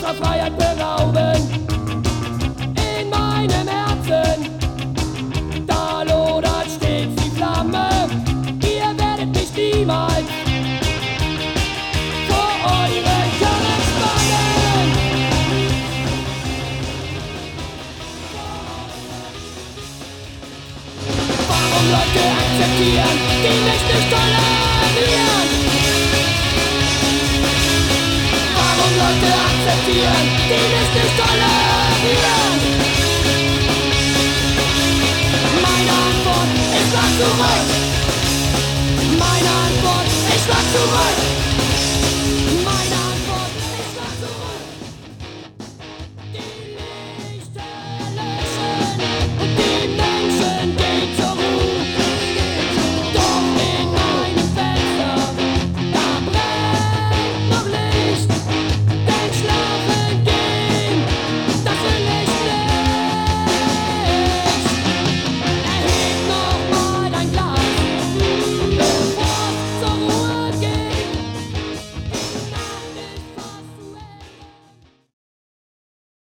unserer Freiheit berauben. In meinem Herzen, da lodert stets die Flamme. Ihr werdet mich niemals vor euren Körner spannen. Warum Leute akzeptieren, die mich nicht tolerieren? Warum Leute akzeptieren, die mich nicht tolerieren? Meine Antwort, ich schlag zurück. Meine Antwort, ich schlag zurück.